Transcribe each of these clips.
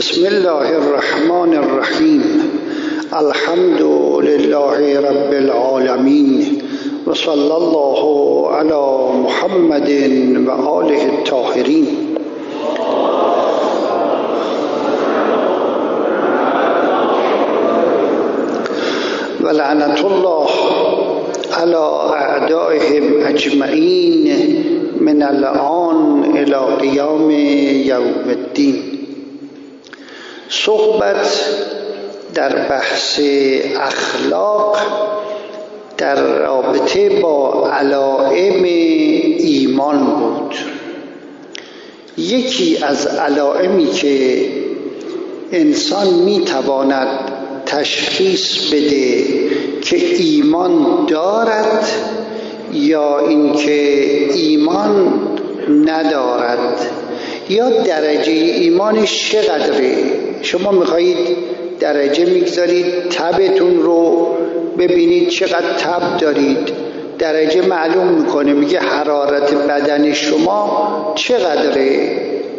بسم الله الرحمن الرحیم. الحمد لله رب العالمین و صلی الله علی محمد و آله الطاهرین. و لعنت الله علی اعدائهم اجمعین من الآن الی قیام یوم الدین. صحبت در بحث اخلاق در رابطه با علائم ایمان بود. یکی از علائمی که انسان میتواند تشخیص بده که ایمان دارد یا اینکه ایمان ندارد یا درجه ایمانش چقدره. شما میخواهید درجه میگذارید تبتون رو ببینید چقدر تب دارید، درجه معلوم میکنه، میگه حرارت بدن شما چقدره.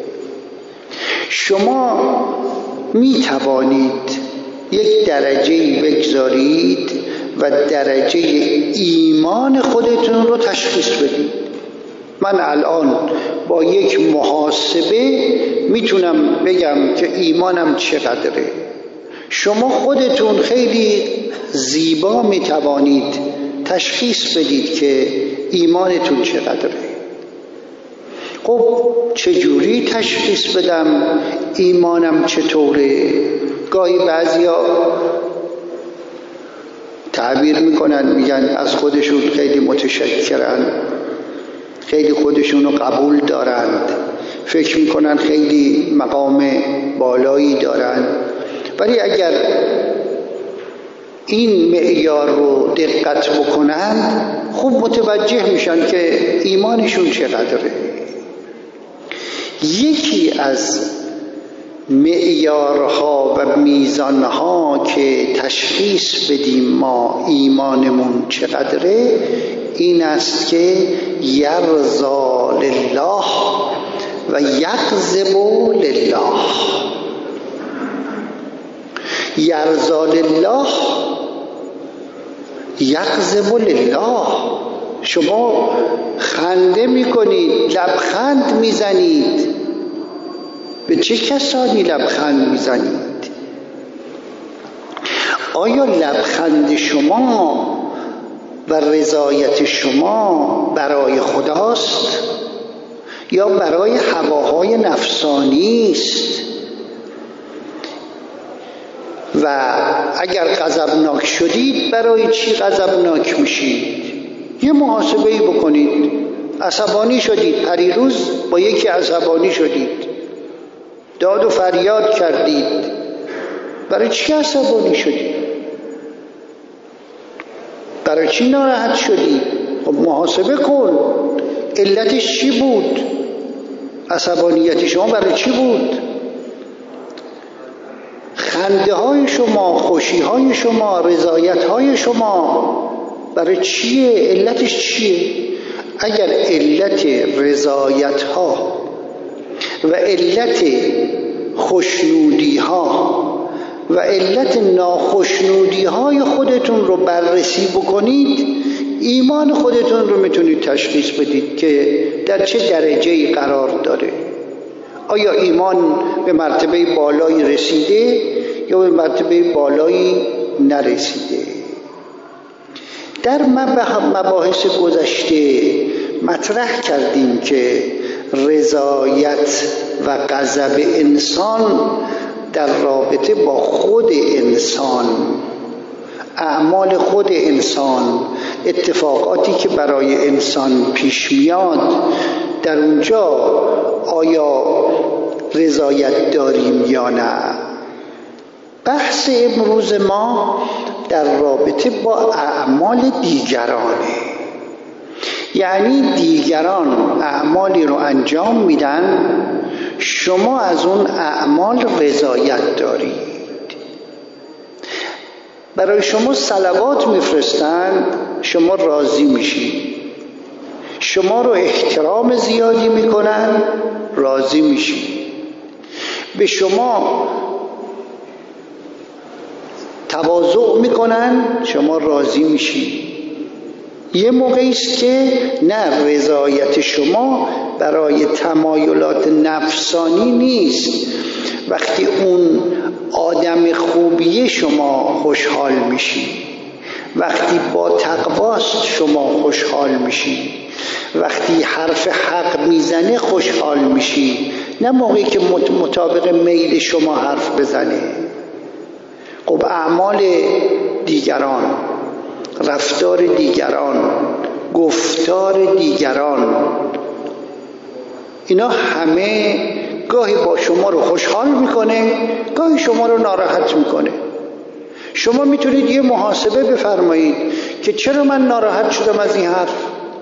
شما میتوانید یک درجه بگذارید و درجه ایمان خودتون رو تشخیص بدید. من الان با یک محاسبه میتونم بگم که ایمانم چقدره. شما خودتون خیلی زیبا میتوانید تشخیص بدید که ایمانتون چقدره. خب چجوری تشخیص بدم ایمانم چطوره؟ گاهی بعضیا تعبیر میکنن، میگن از خودشون خیلی متشکرن، خیلی خودشونو قبول دارند، فکر میکنن خیلی مقام بالایی دارند. ولی اگر این معیار رو دقت بکنند خوب متوجه میشن که ایمانشون چقدره. یکی از معیارها و میزانها که تشخیص بدیم ما ایمانمون چقدره این است که یرضا لله و یغضب لله. یرضا لله یغضب لله. شما خنده میکنید، لبخند میزنید، به چه کسانی لبخند میزنید؟ آیا لبخند شما و رضایت شما برای خداست یا برای هواهای نفسانی است؟ و اگر غضبناک شدید برای چی غضبناک میشید؟ یه محاسبه‌ای بکنید. عصبانی شدید، پریروز با یکی عصبانی شدید، داد و فریاد کردید، برای چی عصبانی شدید؟ برای چی ناراحت شدید؟ خب محاسبه کن، علتش چی بود؟ عصبانیت شما برای چی بود؟ خنده های شما، خوشی های شما، رضایت های شما برای چیه؟ علتش چیه؟ اگر علت رضایت ها و علت خوشنودی ها و علت ناخوشنودی های خودتون رو بررسی بکنید ایمان خودتون رو میتونید تشخیص بدید که در چه درجه‌ای قرار داره. آیا ایمان به مرتبه بالایی رسیده یا به مرتبه بالایی نرسیده؟ در مباحث گذشته مطرح کردیم که رضایت و غضب انسان در رابطه با خود انسان، اعمال خود انسان، اتفاقاتی که برای انسان پیش میاد، در اونجا آیا رضایت داریم یا نه؟ بحث امروز ما در رابطه با اعمال دیگرانه. یعنی دیگران اعمالی رو انجام میدن، شما از اون اعمال رضایت دارید. برای شما صلوات میفرستن، شما راضی میشید. شما رو احترام زیادی میکنن، راضی میشید. به شما تواضع میکنن، شما راضی میشی. یه موقعی است که نه، رضایت شما برای تمایلات نفسانی نیست. وقتی اون آدم خوبیه شما خوشحال میشی، وقتی با تقواست شما خوشحال میشی، وقتی حرف حق میزنه خوشحال میشی، نه موقعی که مطابق میل شما حرف بزنه. خب اعمال دیگران، رفتار دیگران، گفتار دیگران، اینا همه گاهی با شما رو خوشحال میکنه، گاهی شما رو ناراحت میکنه. شما میتونید یه محاسبه بفرمایید که چرا من ناراحت شدم از این حرف،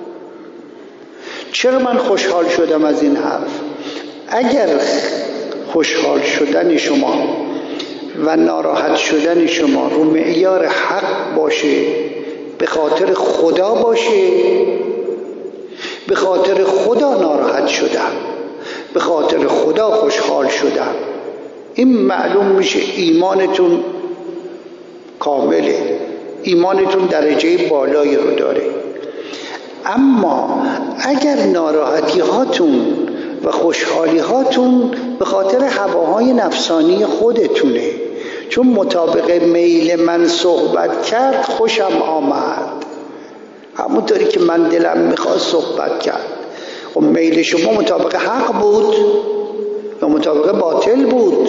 چرا من خوشحال شدم از این حرف. اگر خوشحال شدن شما و ناراحت شدن شما رو معیار حق باشه، به خاطر خدا باشه، به خاطر خدا ناراحت شدم، به خاطر خدا خوشحال شدم، این معلوم میشه ایمانتون کامله، ایمانتون درجه بالایی رو داره. اما اگر ناراحتی هاتون و خوشحالی هاتون به خاطر هواهای نفسانی خودتونه، چون مطابق میل من صحبت کرد خوشم آمد، همونطوری که من دلم میخواد صحبت کرد. و میل شما مطابق حق بود یا مطابق باطل بود؟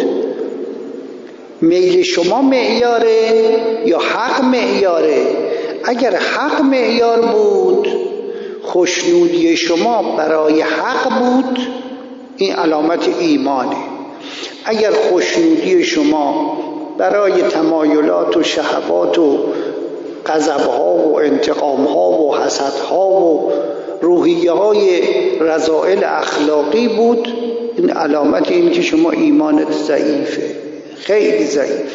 میل شما معیاره یا حق معیاره؟ اگر حق معیار بود، خوشنودی شما برای حق بود، این علامت ایمانه. اگر خوشنودی شما برای تمایلات و شهوات و غضب‌ها و انتقام‌ها و حسدها و روحیه‌های رذائل اخلاقی بود، این علامت این که شما ایمانت ضعیفه، خیلی ضعیف.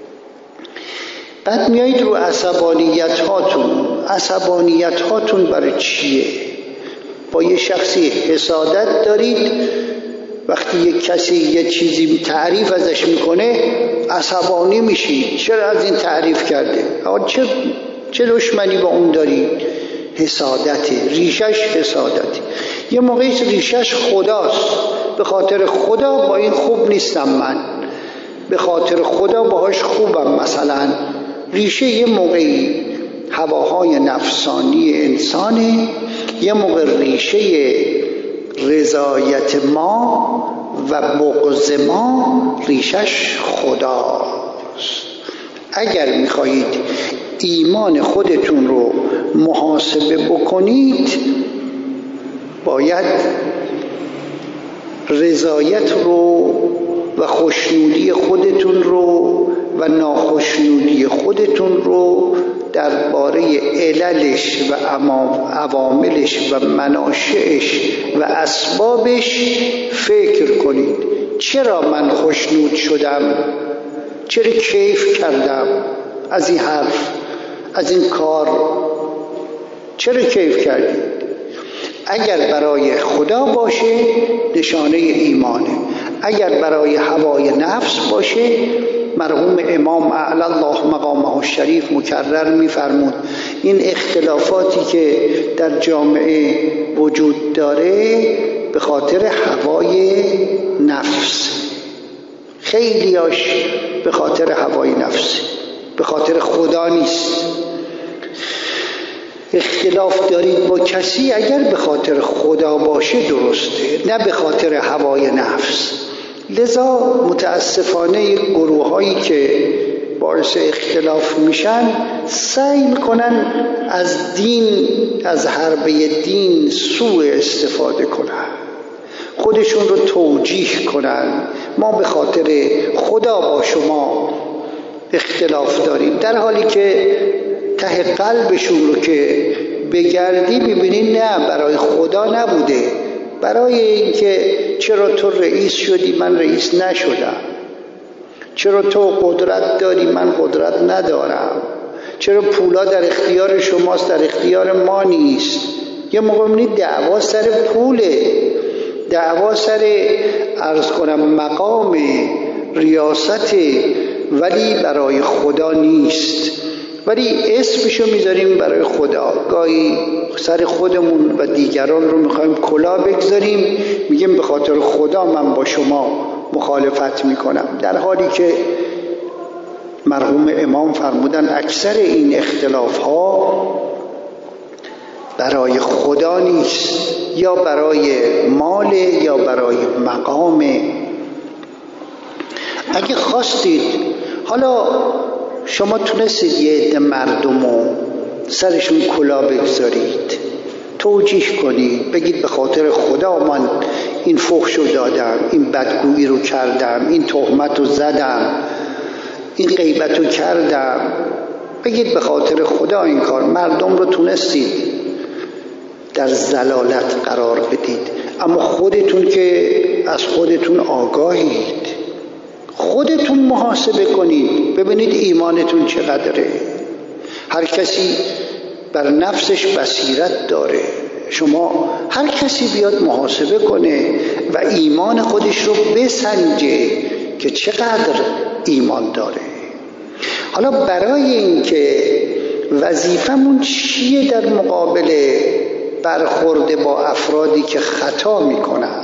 بعد میایید رو عصبانیت هاتون برای چیه؟ با یه شخصی حسادت دارید، وقتی یک کسی یه چیزی تعریف ازش میکنه عصبانی میشید، چرا از این تعریف کرده؟ چه دشمنی با اون دارید؟ حسادته، ریشش حسادته. یه موقعی ریشش خداست، به خاطر خدا با این خوب نیستم، من به خاطر خدا باهاش خوبم. مثلا ریشه یه موقعی هواهای نفسانی انسانه، یه موقع ریشه رضایت ما و بغض ما ریشش خداست. اگر میخواهید ایمان خودتون رو محاسبه بکنید، باید رضایت رو و خوشنودی خودتون رو و ناخوشنودی خودتون رو درباره عللش و عواملش و مناشئش و اسبابش فکر کنید. چرا من خوشنود شدم؟ چرا کیف کردم از این حرف، از این کار؟ چرا کیف کردید؟ اگر برای خدا باشه نشانه ایمانه، اگر برای هوای نفس باشه، مرحوم امام اعلی الله مقامه الشریف مکرر می‌فرمود این اختلافاتی که در جامعه وجود داره به خاطر هوای نفس، خیلیاش به خاطر هوای نفس، به خاطر خدا نیست. اختلاف دارید با کسی اگر به خاطر خدا باشه درسته، نه به خاطر هوای نفس. لذا متاسفانه گروه هایی که باعث اختلاف میشن سعی میکنن از دین، از حربه دین سوء استفاده کنن، خودشون رو توجیه کنن. ما به خاطر خدا با شما اختلاف داریم، در حالی که ته قلبشون رو که بگردی میبینی نه، برای خدا نبوده، برای اینکه چرا تو رئیس شدی من رئیس نشدم، چرا تو قدرت داری من قدرت ندارم، چرا پولا در اختیار شماست در اختیار ما نیست. یه موقع میبینی دعوا سر پوله، دعوا سر عرض کنم مقام ریاست ولی برای خدا نیست، ولی اسمشو میذاریم برای خدا. گاهی سر خودمون و دیگران رو میخوایم کلاه بگذاریم، میگیم به خاطر خدا من با شما مخالفت میکنم، در حالی که مرحوم امام فرمودن اکثر این اختلاف ها برای خدا نیست، یا برای مال یا برای مقام. اگه خواستید حالا شما تونستید یه عده مردمو سرشون کلاه بگذارید، توجیه کنید، بگید به خاطر خدا من این فحشو دادم، این بدگویی رو کردم، این تهمت رو زدم، این غیبت رو کردم، بگید به خاطر خدا این کار. مردم رو تونستید در ضلالت قرار بدید، اما خودتون که از خودتون آگاهید، خودتون محاسبه کنید ببینید ایمانتون چقدره. هر کسی بر نفسش بصیرت داره. شما هر کسی بیاد محاسبه کنه و ایمان خودش رو بسنجه که چقدر ایمان داره. حالا برای این که وظیفمون چیه در مقابل برخورد با افرادی که خطا میکنن؟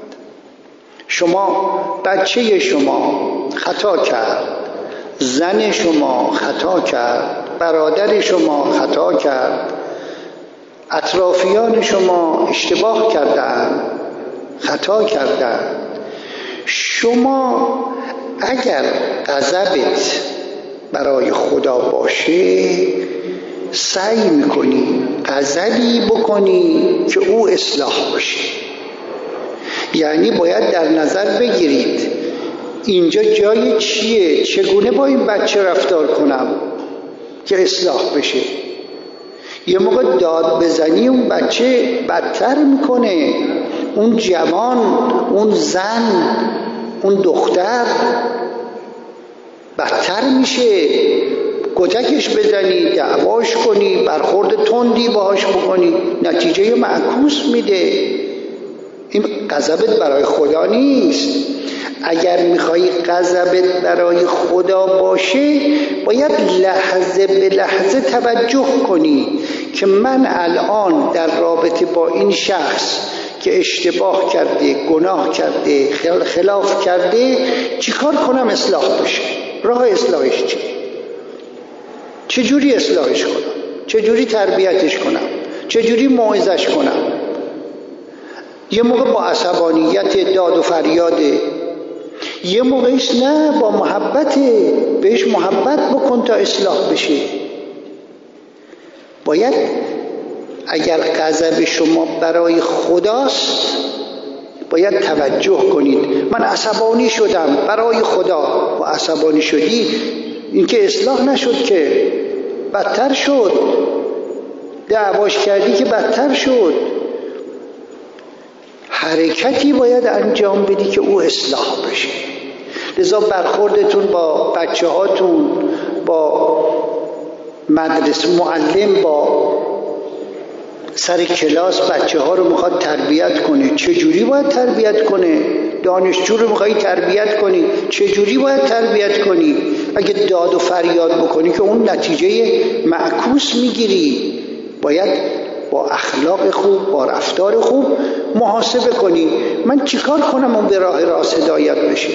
شما بچه شما خطا کرد، زن شما خطا کرد، برادر شما خطا کرد، اطرافیان شما اشتباه کردند، خطا کردند. شما اگر غضبت برای خدا باشه سعی میکنی غضبی بکنی که او اصلاح باشه. یعنی باید در نظر بگیرید اینجا جای چیه، چگونه با این بچه رفتار کنم که اصلاح بشه. یه موقع داد بزنی اون بچه بدتر میکنه، اون جوان، اون زن، اون دختر بدتر میشه. کتکش بزنی، دعواش کنی، برخورد تندی باهاش بکنی، نتیجه معکوس میده. این غضبت برای خدا نیست. اگر میخوایی غضبت برای خدا باشه باید لحظه به لحظه توجه کنی که من الان در رابطه با این شخص که اشتباه کرده، گناه کرده، خلاف کرده چیکار کنم اصلاح بشه؟ راه اصلاحش چیه؟ چجوری اصلاحش کنم؟ چجوری تربیتش کنم؟ چجوری موعظش کنم؟ یه موقع با عصبانیت داد و فریاده، یه موقعش نه با محبته، بهش محبت بکن تا اصلاح بشه. باید اگر غضب شما برای خداست باید توجه کنید. من عصبانی شدم برای خدا. و عصبانی شدی این که اصلاح نشد، که بدتر شد. دعواش کردی که بدتر شد. حرکتی باید انجام بدی که او اصلاح بشه. لذا برخوردتون با بچه هاتون، با مدرسه معلم، با سر کلاس بچه ها رو میخواد تربیت کنه، چجوری باید تربیت کنه؟ دانشجو رو میخوایی تربیت کنی، چجوری باید تربیت کنی؟ اگه داد و فریاد بکنی که اون نتیجه معکوس میگیری. باید با اخلاق خوب، با رفتار خوب محاسبه کنی من چیکار کنم اون به راه راست هدایت بشه.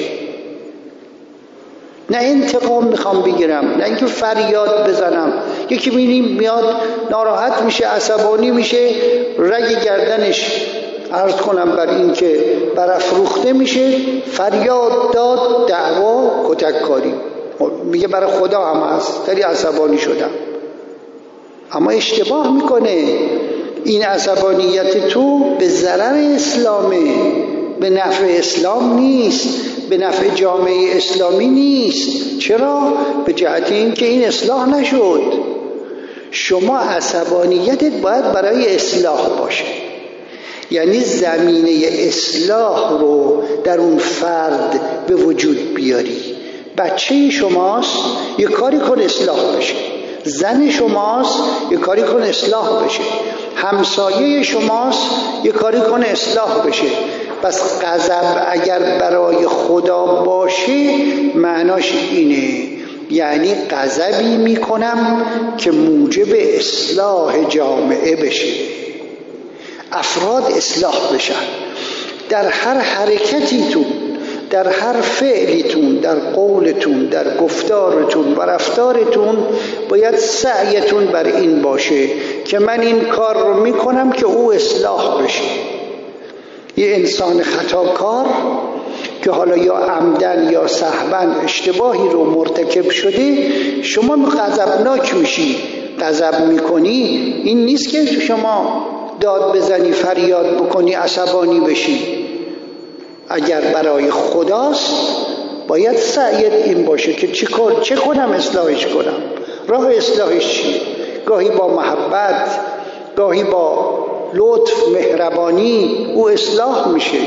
نه انتقام میخوام بگیرم، نه اینکه فریاد بزنم. یکی میاد ناراحت میشه، عصبانی میشه، رگ گردنش عرض کنم بر این که برافروخته میشه، فریاد داد، دعوا، کتک کاری. میگه برای خدا هم هست، خیلی عصبانی شدم. اما اشتباه میکنه. این عصبانیت تو به ضرر اسلامه، به نفع اسلام نیست، به نفع جامعه اسلامی نیست. چرا؟ به جهت این که این اصلاح نشد. شما عصبانیتت باید برای اصلاح باشه، یعنی زمینه اصلاح رو در اون فرد به وجود بیاری. بچه شماست، یه کاری کن اصلاح بشه. زن شماست، یه کاری کن اصلاح بشه. همسایه شماست، یه کاری کن اصلاح بشه. پس غضب اگر برای خدا باشه معناش اینه، یعنی غضبی میکنم که موجب اصلاح جامعه بشه، افراد اصلاح بشن، در هر حرکتیتون، در هر فعلیتون، در قولتون، در گفتارتون و رفتارتون باید سعیتون بر این باشه که من این کار رو میکنم که او اصلاح بشه. یه انسان خطاکار که حالا یا عمدن یا سهوا اشتباهی رو مرتکب شده، شما غضبناک میشی، غضب میکنی، این نیست که شما داد بزنی، فریاد بکنی، عصبانی بشی. اگر برای خداست باید سعیت این باشه که چه کنم اصلاحش کنم. راه اصلاحش چیه؟ گاهی با محبت، گاهی با لطف، مهربانی او اصلاح میشه.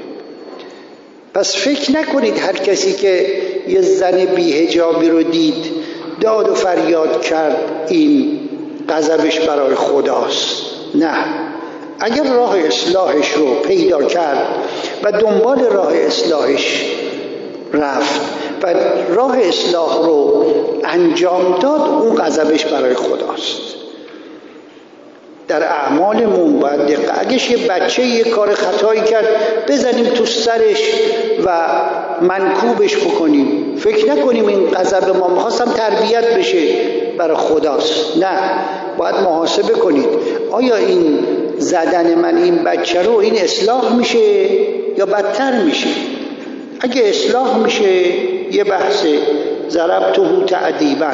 پس فکر نکنید هر کسی که یه زن بی‌حجابی رو دید داد و فریاد کرد این غضبش برای خداست. نه، اگر راه اصلاحش رو پیدا کرد و دنبال راه اصلاحش رفت و راه اصلاح رو انجام داد، اون غضبش برای خداست. در اعمالمون باید اگه یه بچه یه کار خطایی کرد بزنیم تو سرش و منکوبش بکنیم، فکر نکنیم این غضب ما می‌خواستم تربیت بشه برای خداست. نه، باید محاسبه کنید آیا این زدن من این بچه رو این اصلاح میشه یا بدتر میشه؟ اگه اصلاح میشه یه بحث ضربته تعدیبا،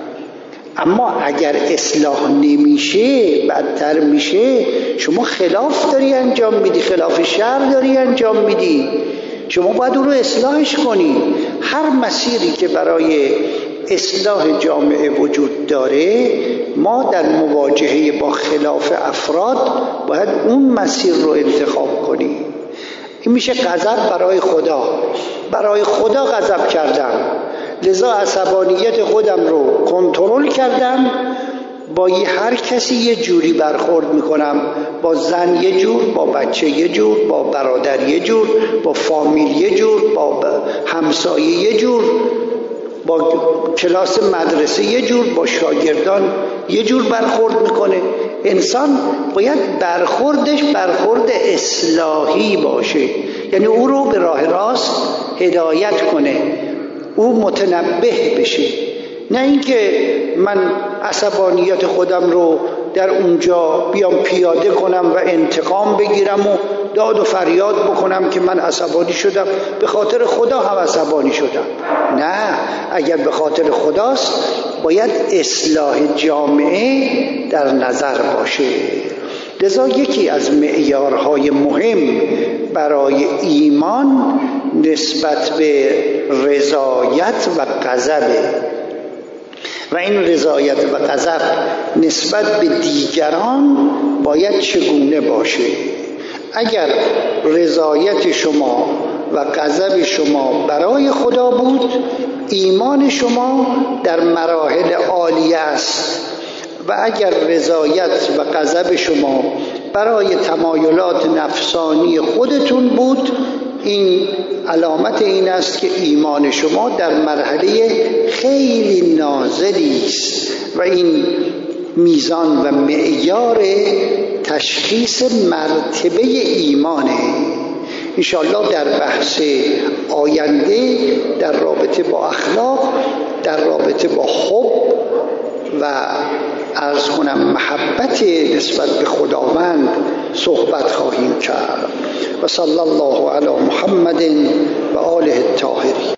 اما اگر اصلاح نمیشه بدتر میشه، شما خلاف داری انجام میدی، خلاف شرع داری انجام میدی، شما باید اون رو اصلاحش کنی. هر مسیری که برای اصلاح جامعه وجود داره، ما در مواجهه با خلاف افراد باید اون مسیر رو انتخاب کنیم. این میشه غضب برای خدا. برای خدا غضب کردم، لذا عصبانیت خودم رو کنترل کردم، با هر کسی یه جوری برخورد میکنم، با زن یه جور، با بچه یه جور، با برادر یه جور، با فامیل یه جور، با همسایه یه جور، با کلاس مدرسه یه جور، با شاگردان یه جور برخورد میکنه. انسان باید برخوردش برخورد اصلاحی باشه، یعنی او رو به راه راست هدایت کنه، او متنبه بشه، نه اینکه من عصبانیت خودم رو در اونجا بیام پیاده کنم و انتقام بگیرم و داد و فریاد بکنم که من عصبانی شدم، به خاطر خدا هم عصبانی شدم. نه، اگر به خاطر خداست باید اصلاح جامعه در نظر باشه. لذا یکی از معیارهای مهم برای ایمان نسبت به رضایت و غضب، و این رضایت و غضب نسبت به دیگران باید چگونه باشه. اگر رضایت شما و غضب شما برای خدا بود، ایمان شما در مراحل عالیه است، و اگر رضایت و غضب شما برای تمایلات نفسانی خودتون بود، این علامت این است که ایمان شما در مرحله خیلی نازلی است، و این میزان و معیار تشخیص مرتبه ایمانه. انشاءالله در بحث آینده در رابطه با اخلاق، در رابطه با حب و عرض کنم محبت نسبت به خداوند صحبت خواهیم کرد. و صلی الله علی محمد و آله الطاهرین.